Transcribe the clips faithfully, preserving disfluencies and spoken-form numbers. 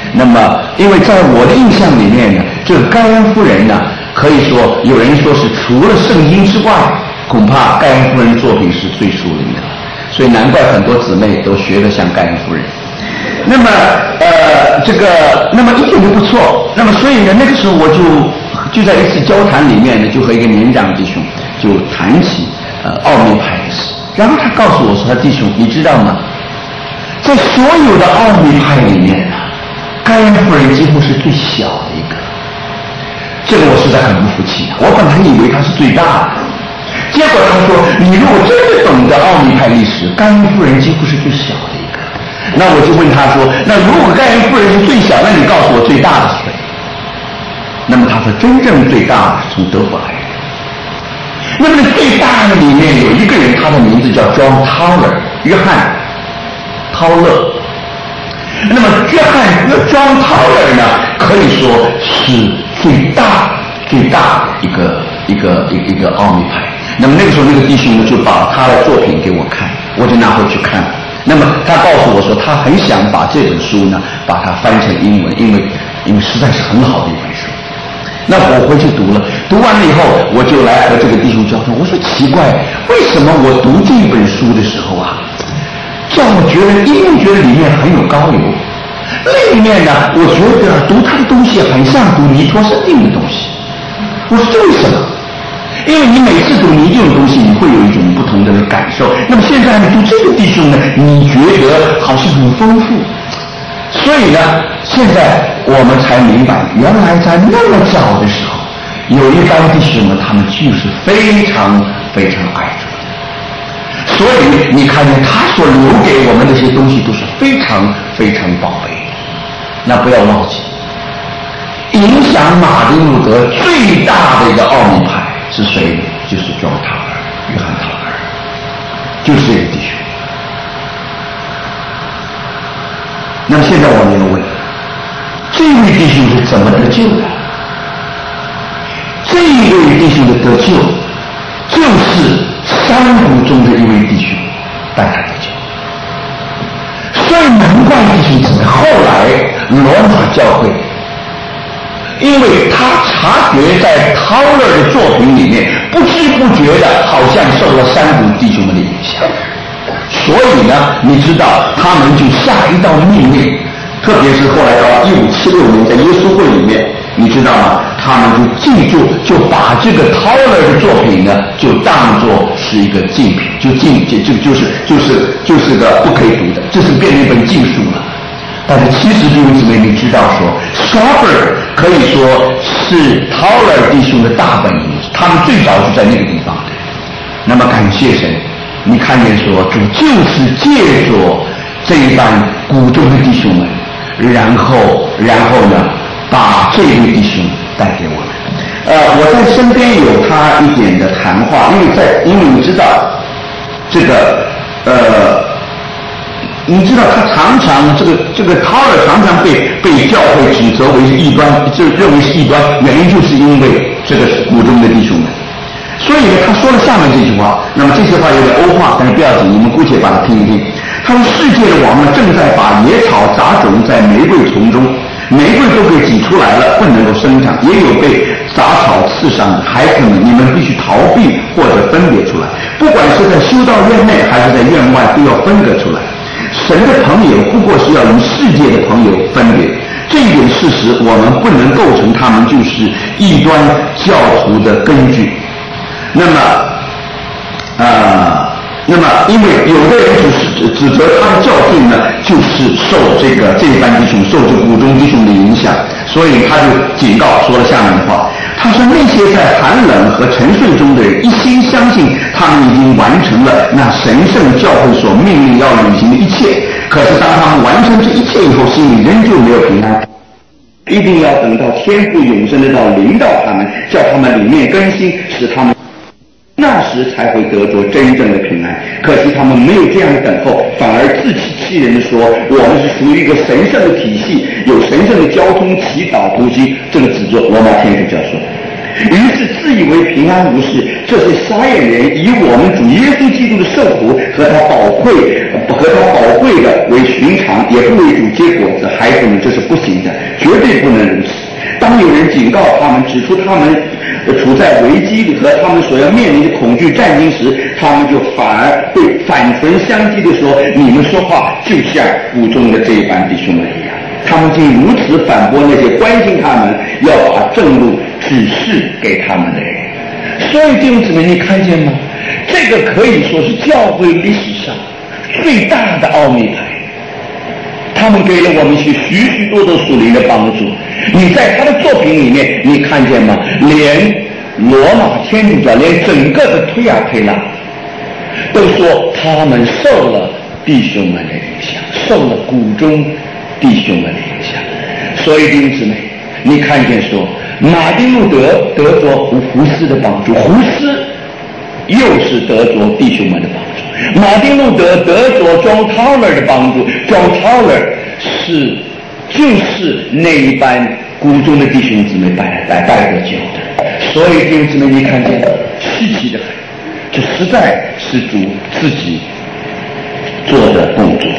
那么，因为在我的印象里面呢，这个盖恩夫人呢，可以说有人说是除了圣经之外，恐怕盖恩夫人的作品是最出名的，所以难怪很多姊妹都学得像盖恩夫人。那么，呃，这个，那么一点都不错。那么，所以呢，那个时候我就就在一次交谈里面呢，就和一个年长弟兄就谈起呃奥秘派的事。然后他告诉我说：“弟兄，你知道吗？在所有的奥秘派里面呢，盖恩夫人几乎是最小的一个。这个我实在很不服气，我本来以为她是最大的。结果他说，你如果真的懂得奥秘派历史，盖恩夫人几乎是最小的一个。那我就问他说，那如果盖恩夫人是最小，那你告诉我最大的是谁？那么他说，真正最大的是从德国来的。那么最大的里面有一个人，他的名字叫 John Tauler， 约翰涛勒。那么约翰 John Tauler 呢，可以说是最大最大的一个一个一个一个奥秘派。那么那个时候，那个弟兄呢就把他的作品给我看，我就拿回去看。那么他告诉我说，他很想把这本书呢，把它翻成英文，因为因为实在是很好的一本书。那我回去读了，读完了以后，我就来和这个弟兄交谈。我说奇怪，为什么我读这本书的时候啊，让我觉得一面觉得里面很有高流，另一面呢，我觉得读他的东西很像读尼托生定的东西。我说这为什么？因为你每次读尼定的东西，你会有一种不同的感受。那么现在呢，读这个弟兄呢，你觉得好像很丰富。所以呢，现在我们才明白，原来在那么早的时候，有一帮弟兄呢，他们就是非常非常爱主。所以你看见他所留给我们这些东西都是非常非常宝贝的。那不要忘记，影响马丁路德最大的一个奥秘派是谁？就是庄塔尔，约翰塔尔，就是这个弟兄。那么现在我们要问，这位弟兄是怎么得救的？这位弟兄的得救，就是山谷中的一位弟兄带他得救。所以难怪弟兄姊妹后来罗马教会，因为他察觉在陶勒的作品里面，不知不觉的好像受了山谷弟兄们的影响。所以呢，你知道他们就下一道命令，特别是后来到一五七六年在耶稣会里面，你知道吗？他们就记住，就把这个陶勒的作品呢，就当作是一个禁品，就禁就就就是就是就是个不可以读的，这是变成一本禁书了。但是其实弟兄姊妹，你知道说 Schoffer 可以说是陶勒弟兄的大本营，他们最早就在那个地方的。那么感谢神，你看见说主就是借着这一班谷中的弟兄们，然后然后呢，把这位弟兄带给我们。呃，我在身边有他一点的谈话，因为在因为你知道这个呃。你知道他常常这个这个陶尔常常被被教会指责为是异端，就认为是异端，原因就是因为这个谷中的弟兄们。所以呢，他说了下面这句话，那么这些话有点欧化，但是不要紧，你们姑且把它听一听。他说：世界的王呢，正在把野草杂种在玫瑰丛中，玫瑰都给挤出来了，不能够生长，也有被杂草刺伤的孩子们，你们必须逃避或者分别出来，不管是在修道院内还是在院外，都要分隔出来。神的朋友不过是要与世界的朋友分别，这一点事实我们不能构成他们就是异端教徒的根据。那么呃那么因为有的人就是指责他的教训呢，就是受这个这一班弟兄受这谷中弟兄的影响，所以他就警告说了下面的话。他说那些在寒冷和沉睡中的人一心相信他们已经完成了那神圣教会所命令要履行的一切，可是当他们完成这一切以后，心里仍旧没有平安，一定要等到天父永生的道临到他们，叫他们里面更新，使他们那时才会得着真正的平安。可惜他们没有这样的等候，反而自欺欺人的说我们是属于一个神圣的体系，有神圣的交通祈祷读经，这个指着罗马天主教说。 于是自以为平安无事。这些撒野人以我们主耶稣基督的受苦和他宝贵和他宝贵的为寻常，也不为主结果子，孩子们，这是不行的，绝对不能如此。当有人警告他们，指出他们处在危机和他们所要面临的恐惧战惊时，他们就反而会反唇相讥地说：你们说话就像谷中的这一般弟兄们一样。他们竟如此反驳那些关心他们、要把正路指示给他们的人。所以弟兄姊妹，你看见吗？这个可以说是教会历史上最大的奥秘牌。他们给了我们一些许许多多属灵的帮助。你在他的作品里面，你看见吗？连罗马天主教，连整个的推亚推拉，都说他们受了弟兄们的影响，受了谷中弟兄们的影响。所以弟兄姊妹，你看见说，马丁路德得着胡胡斯的帮助，胡斯又是得着弟兄们的帮助。马丁路德得着 John Tauler 的帮助 ，John Tauler 是就是那一班谷中的弟兄姊妹带来带得救的。所以弟兄姊妹，你看见稀奇的很，这实在是主自己做的工作。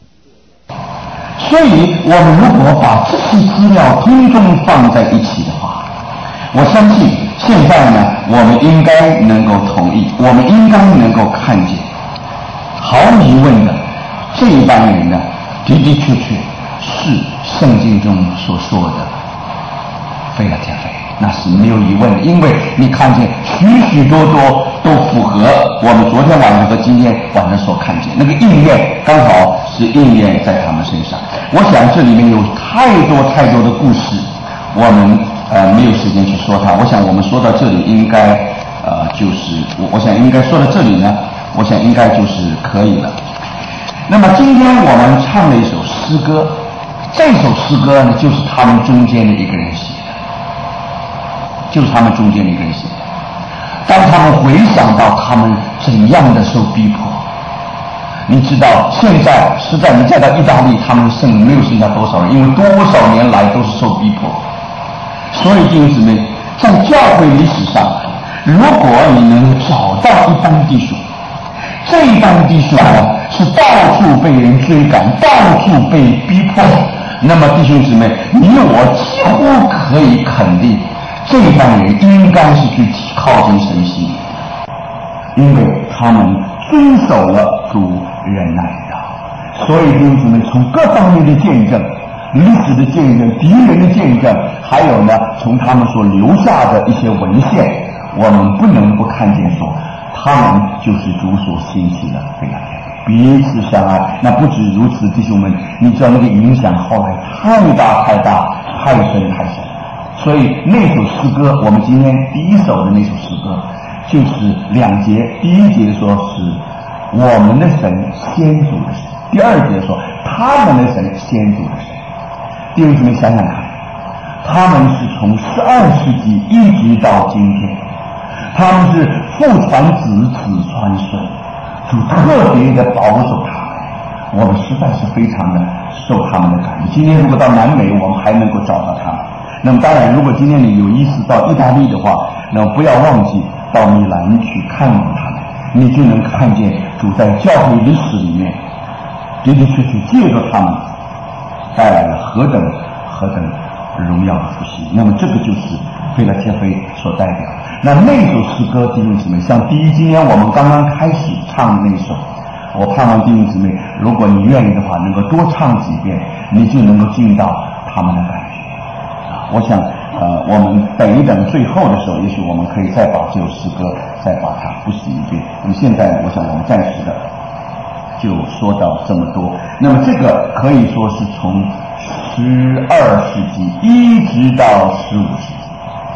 所以我们如果把这些资料通通放在一起的话，我相信现在呢，我们应该能够同意，我们应该能够看见，毫无疑问的，这一帮人呢，的的确确是圣经中所说的非拉铁非，那是没有疑问的。因为你看见许许多多都符合我们昨天晚上和今天晚上所看见那个应验，刚好是应验在他们身上。我想这里面有太多太多的故事，我们呃没有时间去说它。我想我们说到这里应该呃就是我我想应该说到这里呢，我想应该就是可以了。那么今天我们唱了一首诗歌，这首诗歌呢就是他们中间的一个人写的，就是他们中间的一个人写的。当他们回想到他们怎样的受逼迫，你知道现在实在你再到意大利，他们剩没有剩下多少人，因为多少年来都是受逼迫。所以弟兄姊妹，在教会历史上，如果你能找到一帮弟兄，这一帮弟兄呢是到处被人追赶，到处被逼迫，那么弟兄姊妹，你我几乎可以肯定，这一帮人应该是去靠近神心的，因为他们遵守了主忍耐的。所以弟兄姊妹，从各方面的见证，历史的见证，敌人的见证，还有呢从他们所留下的一些文献，我们不能不看见说他们就是主所兴起的非拉铁非，彼此相爱。那不止如此，弟兄们，你知道那个影响后来太大太大，太深太深。所以那首诗歌，我们今天第一首的那首诗歌就是两节，第一节说是我们的神先祖的神，第二节说他们的神先祖的神。弟兄姊妹想想看，他们是从十二世纪一直到今天，他们是父传子，子传孙，主特别的保守他们，我们实在是非常的受他们的感动。今天如果到南美，我们还能够找到他们。那么当然，如果今天你有意思到意大利的话，那么不要忘记到米兰去看望他们，你就能看见主在教会历史里面的的确确借着他们带来了何等何等荣耀的复兴。那么这个就是非拉铁非所代表。那那首诗歌，弟兄姊妹，像第一今天我们刚刚开始唱的那首，我盼望弟兄姊妹，如果你愿意的话，能够多唱几遍，你就能够进到他们的感觉。我想呃，我们等一等最后的时候，也许我们可以再把这首诗歌再把它复习一遍。那么现在我想我们暂时的就说到这么多。那么这个可以说是从十二世纪一直到十五世纪。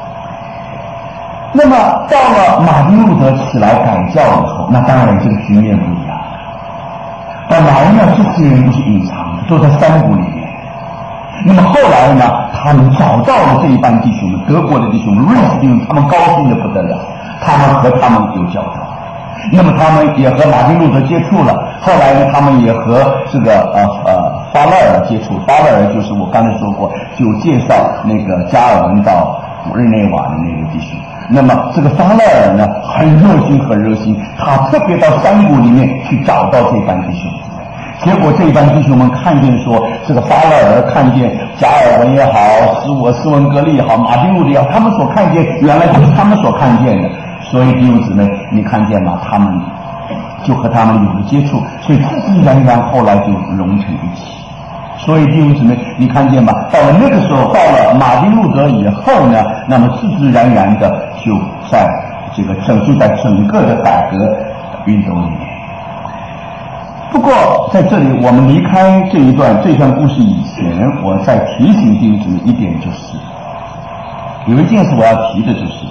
那么到了马丁路德起来改教以后，那当然这个局面不一样。本来呢，这些人都是隐藏的，都在山谷里面。那么后来呢，他们找到了这一班弟兄们，德国的弟兄们、瑞士弟兄们，他们高兴的不得了，他们和他们有交道。那么他们也和马丁路德接触了，后来呢，他们也和这个呃呃巴勒尔接触。巴勒尔就是我刚才说过，就介绍那个加尔文到日内瓦的那个弟兄。那么这个撒勒尔呢，很热心，很热心，他特别到山谷里面去找到这班弟兄。结果这班弟兄们看见说，这个撒勒尔看见加尔文也好，斯我斯文格利也好，马丁路德也好，他们所看见原来就是他们所看见的。所以弟兄姊妹，你看见吗？他们就和他们有了接触，所以自自然然后来就融成一起。所以弟兄姊妹，你看见吗？到了那个时候，到了马丁路德以后呢，那么自自然然的就在这个整就在整个的改革运动里面。不过在这里，我们离开这一段这段故事以前，我再提醒弟兄姊妹一点，就是有一件事我要提的，就是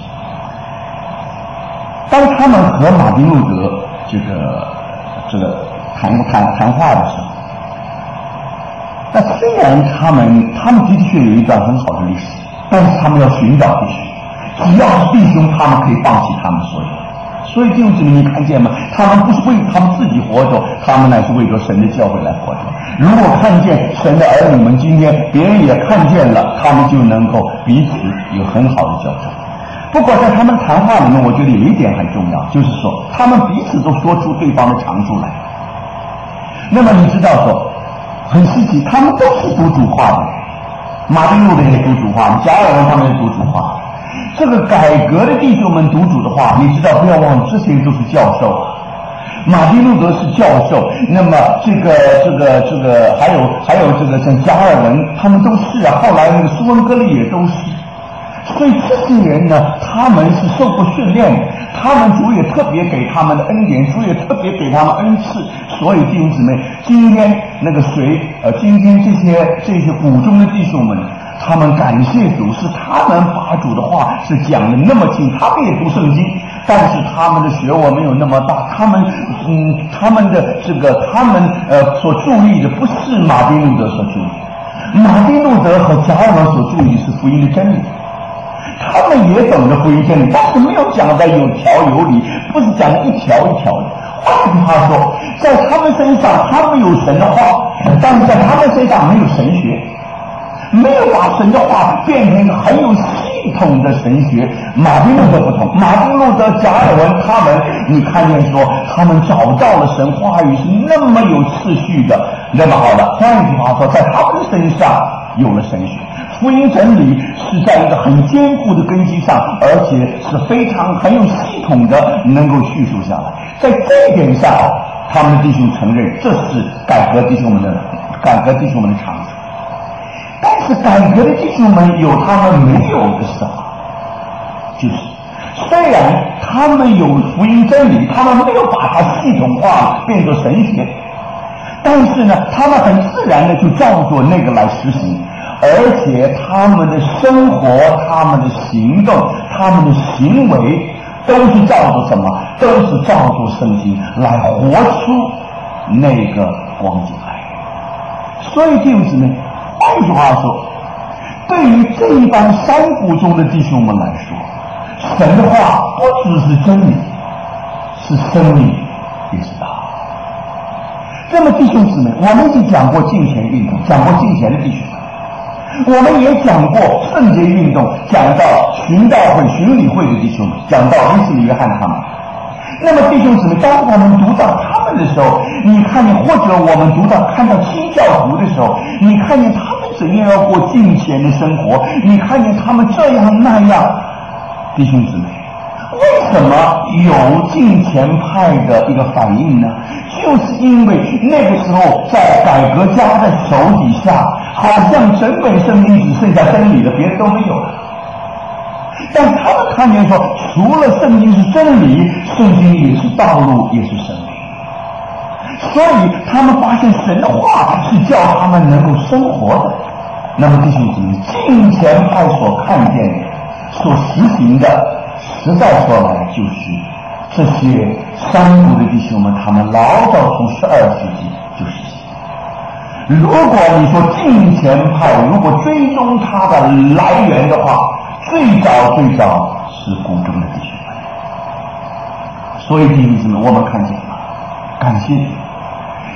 当他们和马丁路德这个这个谈谈谈话的时候，那虽然他们他们的确有一段很好的历史，但是他们要寻找弟兄，只要是弟兄，他们可以放弃他们所有。所以弟兄姊妹，你看见吗？他们不是为他们自己活着，他们乃是为着神的教会来活着。如果看见神的儿女们今天别人也看见了，他们就能够彼此有很好的交流。不过在他们谈话里面，我觉得有一点很重要，就是说他们彼此都说出对方的长处来。那么你知道说很稀奇，他们都是读主话的，马丁路德也读主话，加尔文他们也读主话。这个改革的弟兄们读主的话，你知道，不要忘了，这些人都是教授啊。马丁路德是教授，那么这个这个这个还有还有这个像加尔文，他们都是啊。后来那个斯文格利也都是。所以这些人呢，他们是受过训练的，他们主也特别给他们的恩典，主也特别给他们恩赐。所以弟兄姊妹，今天那个谁呃，今天这些这些谷中的弟兄们，他们感谢主，是他们把主的话是讲的那么清，他们也读圣经，但是他们的学问没有那么大，他们嗯，他们的这个他们呃所注意的不是马丁路德所注意，马丁路德和加尔文所注意是福音的真理。他们也懂得福音真理，但是没有讲的有条有理，不是讲一条一条的。换句话说，在他们身上，他们有神的话，但是在他们身上没有神学，没有把神的话变成一个很有系统的神学。马丁路德不同，马丁路德、加尔文他们，你看见说他们找到了神话语是那么有次序的，那么好了。换句话说，在他们的身上有了神学。福音真理是在一个很坚固的根基上，而且是非常很有系统的能够叙述下来。在这一点上，他们的弟兄承认这是改革弟兄们的改革弟兄们的长处。但是改革的弟兄们有他们没有的什么，就是虽然他们有福音真理，他们没有把它系统化变作神学，但是呢，他们很自然的就照做那个来实行。而且他们的生活、他们的行动、他们的行为，都是照着什么？都是照着圣经来活出那个光景来。所以弟兄姊妹，换句话说，对于这一帮山谷中的弟兄们来说，神的话不只是真理，是生命，也是道。那么弟兄姊妹，我们已经讲过敬虔运动，讲过敬虔的弟兄们。我们也讲过圣洁运动，讲到寻道会、巡礼会的弟兄们，讲到威斯理约翰他们。那么弟兄姊妹，当我们读到他们的时候，你看见，或者我们读到看到新教徒的时候，你看见他们怎样要过敬虔的生活，你看见他们这样那样，弟兄姊妹，为什么有敬虔派的一个反应呢？就是因为那个时候在改革家的手底下，好像整本圣经只剩下真理了，别的都没有了。但他们看见说，除了圣经是真理，圣经也是道路，也是生命。所以他们发现神的话是叫他们能够生活的。那么弟兄姊妹，敬虔派所看见的、所实行的，实在说来就是这些山谷的弟兄们，他们老早从十二世纪就实行。如果你说敬虔派，如果追踪它的来源的话，最早最早是谷中的弟兄们。所以弟兄姊妹，我们看见了，感谢主，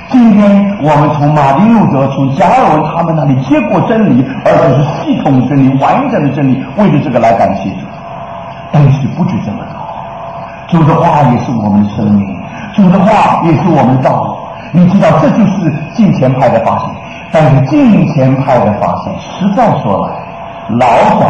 今天我们从马丁路德、从加尔文他们那里接过真理，而且是系统真理、完整的真理，为了这个来感谢主。但是不止这么多，主的话也是我们的生命，主的话也是我们的道路。你知道，这就是敬虔派的发现。但是敬虔派的发现，实在说来，老早